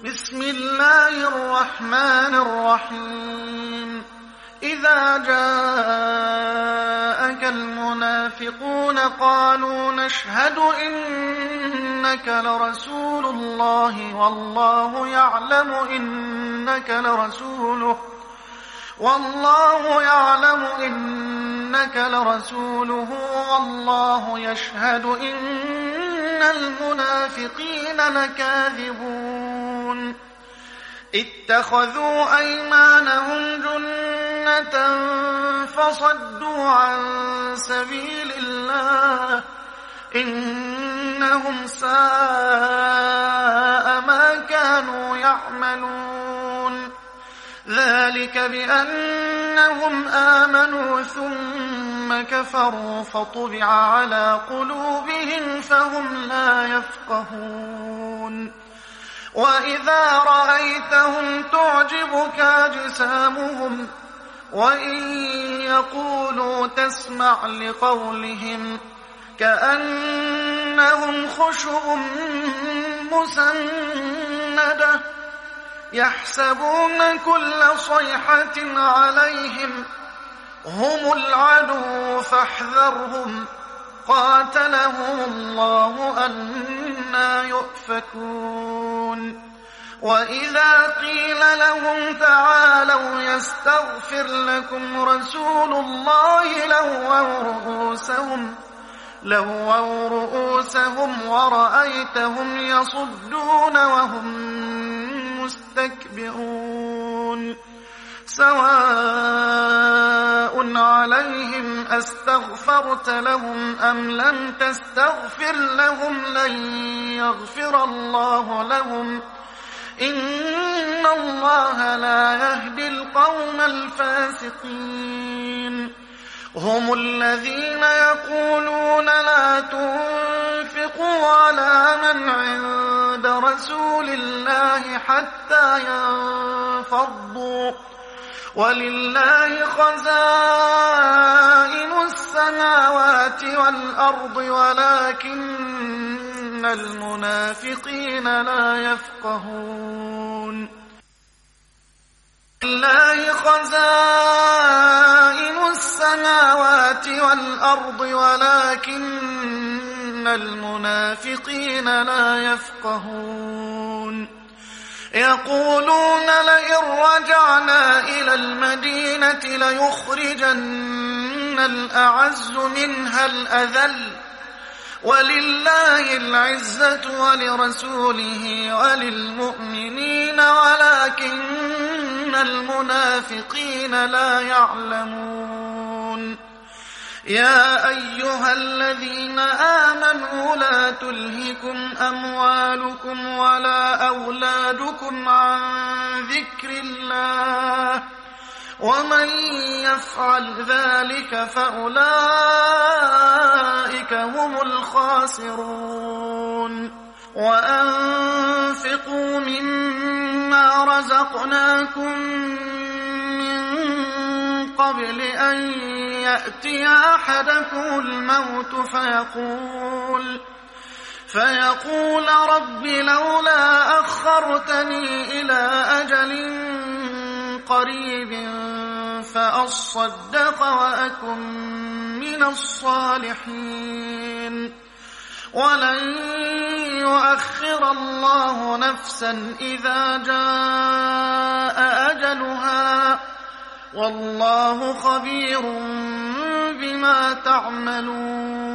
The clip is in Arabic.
بسم الله الرحمن الرحيم إذا جاءك المنافقون قالوا نشهد إنك لرسول الله والله يعلم إنك لرسوله والله يشهد إن المنافقين لكاذبون اتخذوا أيمانهم جنة فصدوا عن سبيل الله إنهم ساء ما كانوا يعملون ذلك بأنهم آمنوا ثم كفروا فطبع على قلوبهم فهم لا يفقهون وإذا رأيتهم تعجبك أجسامهم وإن يقولوا تسمع لقولهم كأنهم خشب مسندة يحسبون كل صيحة عليهم هم العدو فاحذرهم قاتلهم الله أنى يؤفكون وإذا قيل لهم تعالوا يستغفر لكم رسول الله لووا رؤوسهم ورأيتهم يصدون وهم مستكبرون سواء عليهم أستغفرت لهم أم لم تستغفر لهم لن يغفر الله لهم إن الله لا يهدي القوم الفاسقين هم الذين يقولون لا تنفقوا على من عند رسول الله حتى ينفضوا ولله خزائن السماوات والأرض ولكن المنافقين لا يفقهون لله خزائن السماوات والأرض ولكن المنافقين لا يفقهون يقولون لئن رجعنا إلى المدينة ليخرجن الأعز منها الأذل ولله العزة ولرسوله وللمؤمنين ولكن المنافقين لا يعلمون يا أيها الذين آمنوا لا تلهكم أموالكم ولا أولادكم عن ذكر الله ومن يفعل ذلك فأولئك هم الخاسرون وأنفقوا مما رزقناكم من قبل أن يأتي أحدكم الموت فيقول رب لولا أخرتني إلى أجل قريب فأصدق وأكن من الصالحين ولن يؤخر الله نفسا إذا جاء أجلها والله خبير بما تعملون